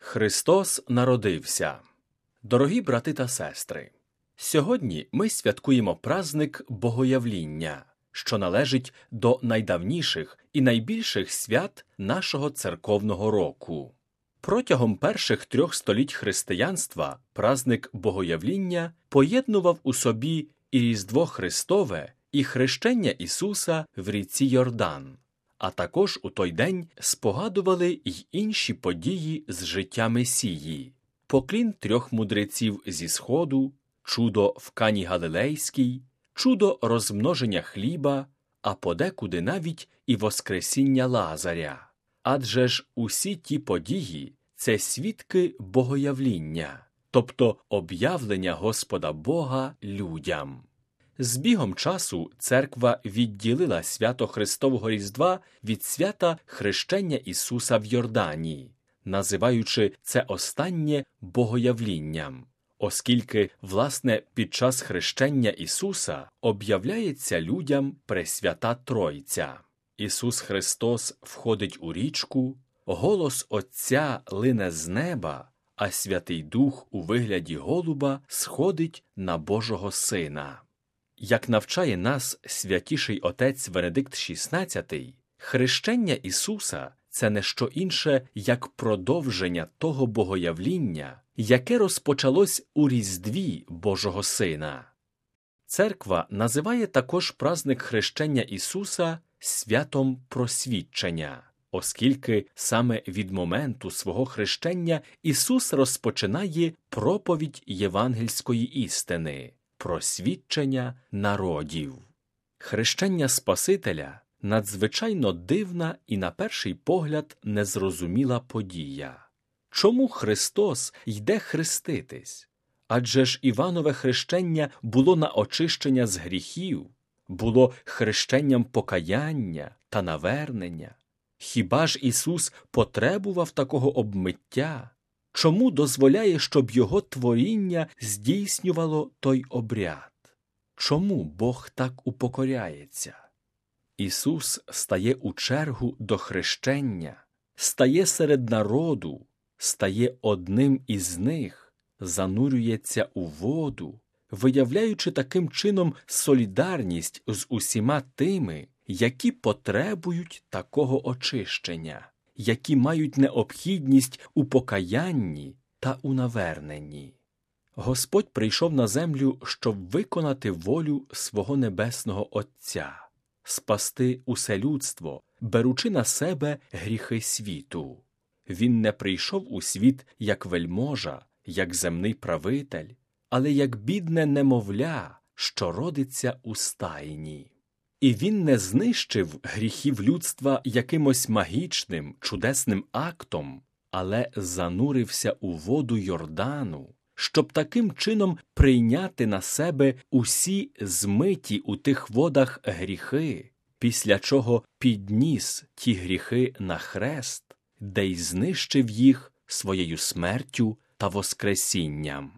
Христос народився. Дорогі брати та сестри, сьогодні ми святкуємо праздник Богоявління, що належить до найдавніших і найбільших свят нашого церковного року. Протягом перших 3 століть християнства праздник Богоявління поєднував у собі і Різдво Христове, і хрещення Ісуса в ріці Йордан, а також у той день спогадували й інші події з життя Месії: поклін 3 мудреців зі Сходу, чудо в Кані Галилейській, чудо розмноження хліба, а подекуди навіть і воскресіння Лазаря. Адже ж усі ті події – це свідки Богоявління, тобто об'явлення Господа Бога людям. З бігом часу церква відділила свято Христового Різдва від свята хрещення Ісуса в Йордані, називаючи це останнє Богоявлінням, оскільки, власне, під час хрещення Ісуса об'являється людям Пресвята Тройця. Ісус Христос входить у річку, голос Отця лине з неба, а Святий Дух у вигляді голуба сходить на Божого Сина. Як навчає нас святіший отець Венедикт XVI, хрещення Ісуса – це не що інше, як продовження того Богоявління, яке розпочалось у Різдві Божого Сина. Церква називає також праздник хрещення Ісуса святом просвідчення, оскільки саме від моменту свого хрещення Ісус розпочинає проповідь євангельської істини – просвідчення народів. Хрещення Спасителя – надзвичайно дивна і, на перший погляд, незрозуміла подія. Чому Христос йде хреститись? Адже ж Іванове хрещення було на очищення з гріхів, було хрещенням покаяння та навернення. Хіба ж Ісус потребував такого обмиття? Чому дозволяє, щоб Його творіння здійснювало той обряд? Чому Бог так упокоряється? Ісус стає у чергу до хрещення, стає серед народу, стає одним із них, занурюється у воду, виявляючи таким чином солідарність з усіма тими, які потребують такого очищення, які мають необхідність у покаянні та у наверненні. Господь прийшов на землю, щоб виконати волю свого Небесного Отця, спасти усе людство, беручи на себе гріхи світу. Він не прийшов у світ як вельможа, як земний правитель, але як бідне немовля, що родиться у стайні. І він не знищив гріхів людства якимось магічним, чудесним актом, але занурився у воду Йордану, щоб таким чином прийняти на себе усі змиті у тих водах гріхи, після чого підніс ті гріхи на хрест, де й знищив їх своєю смертю та воскресінням.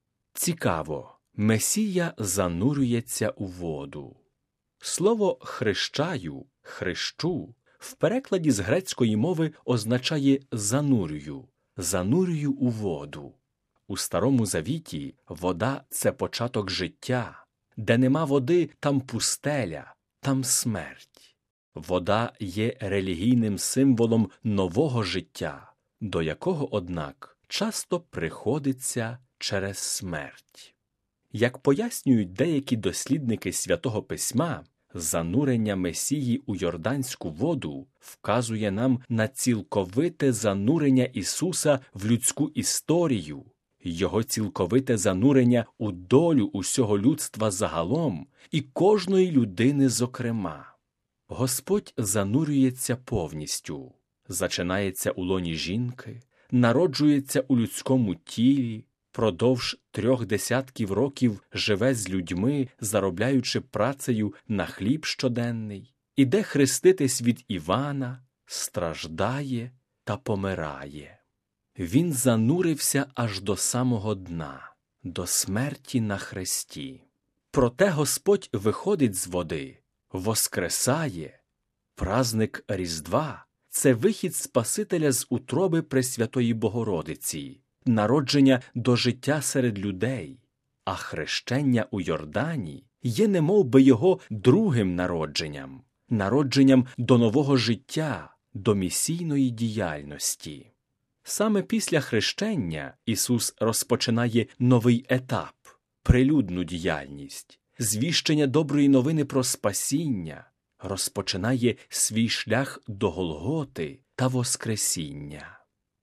Цікаво, Месія занурюється у воду. Слово «хрещаю», «хрещу» в перекладі з грецької мови означає «занурюю», «занурюю у воду». У Старому Завіті вода – це початок життя. Де нема води, там пустеля, там смерть. Вода є релігійним символом нового життя, до якого, однак, часто приходиться через смерть. Як пояснюють деякі дослідники Святого Письма, занурення Месії у Йорданську воду вказує нам на цілковите занурення Ісуса в людську історію, Його цілковите занурення у долю усього людства загалом і кожної людини зокрема. Господь занурюється повністю, зачинається у лоні жінки, народжується у людському тілі, продовж 3 десятків років живе з людьми, заробляючи працею на хліб щоденний, іде хреститись від Івана, страждає та помирає. Він занурився аж до самого дна, до смерті на хресті. Проте Господь виходить з води, воскресає. Праздник Різдва це вихід Спасителя з утроби Пресвятої Богородиці, народження до життя серед людей, а хрещення у Йордані є немовби його другим народженням, народженням до нового життя, до місійної діяльності. Саме після хрещення Ісус розпочинає новий етап – прилюдну діяльність, звіщення доброї новини про спасіння, розпочинає свій шлях до Голготи та Воскресіння.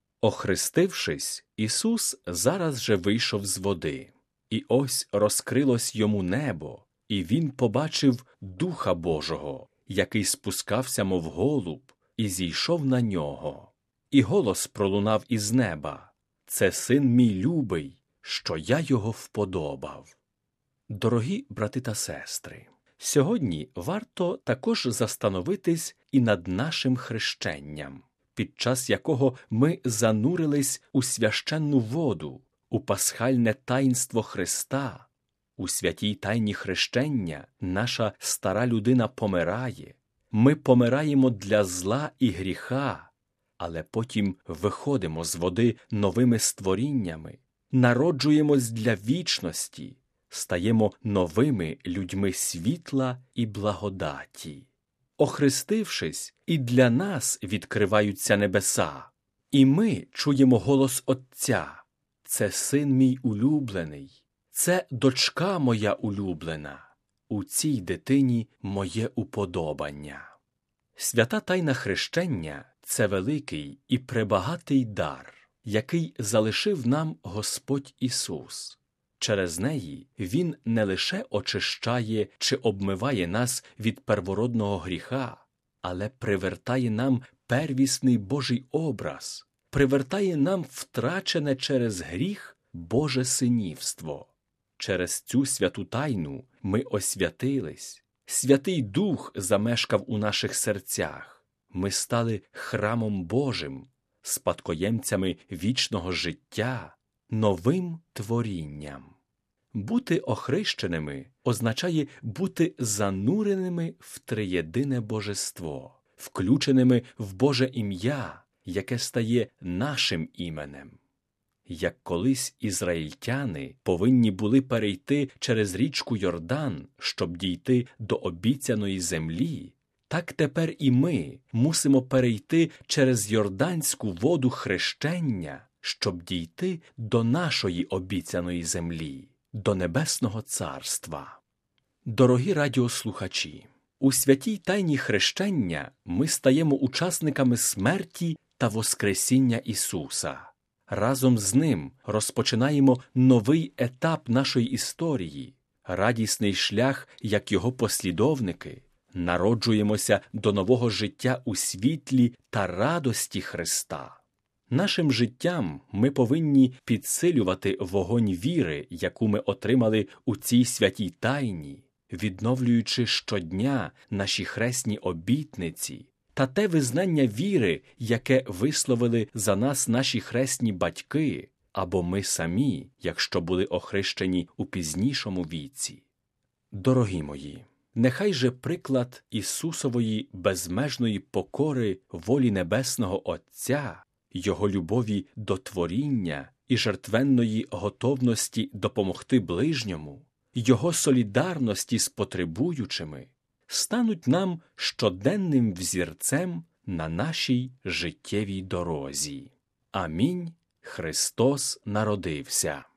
Охрестившись, Ісус зараз же вийшов з води. І ось розкрилось йому небо, і він побачив Духа Божого, який спускався, мов голуб, і зійшов на нього. І голос пролунав із неба: «Це син мій любий, що я його вподобав». Дорогі брати та сестри, сьогодні варто також застановитись і над нашим хрещенням, під час якого ми занурились у священну воду, у пасхальне таїнство Христа. У святій тайні хрещення наша стара людина помирає. Ми помираємо для зла і гріха, але потім виходимо з води новими створіннями, народжуємось для вічності, стаємо новими людьми світла і благодаті. Охрестившись, і для нас відкриваються небеса, і ми чуємо голос Отця: «Це син мій улюблений, це дочка моя улюблена, у цій дитині моє уподобання». Свята тайна хрещення – це великий і пребагатий дар, який залишив нам Господь Ісус. Через неї Він не лише очищає чи обмиває нас від первородного гріха, але привертає нам первісний Божий образ, привертає нам втрачене через гріх Боже синівство. Через цю святу тайну ми освятились, Святий Дух замешкав у наших серцях, ми стали храмом Божим, спадкоємцями вічного життя, новим творінням. Бути охрещеними означає бути зануреними в триєдине божество, включеними в Боже ім'я, яке стає нашим іменем. Як колись ізраїльтяни повинні були перейти через річку Йордан, щоб дійти до обіцяної землі, так тепер і ми мусимо перейти через йорданську воду хрещення, щоб дійти до нашої обіцяної землі, до Небесного Царства. Дорогі радіослухачі, у святій тайні хрещення ми стаємо учасниками смерті та воскресіння Ісуса. Разом з Ним розпочинаємо новий етап нашої історії, радісний шлях, як Його послідовники, народжуємося до нового життя у світлі та радості Христа. Нашим життям ми повинні підсилювати вогонь віри, яку ми отримали у цій святій тайні, відновлюючи щодня наші хресні обітниці та те визнання віри, яке висловили за нас наші хресні батьки, або ми самі, якщо були охрещені у пізнішому віці. Дорогі мої, нехай же приклад Ісусової безмежної покори волі Небесного Отця, Його любові до творіння і жертвенної готовності допомогти ближньому, Його солідарності з потребуючими, стануть нам щоденним взірцем на нашій життєвій дорозі. Амінь. Христос народився.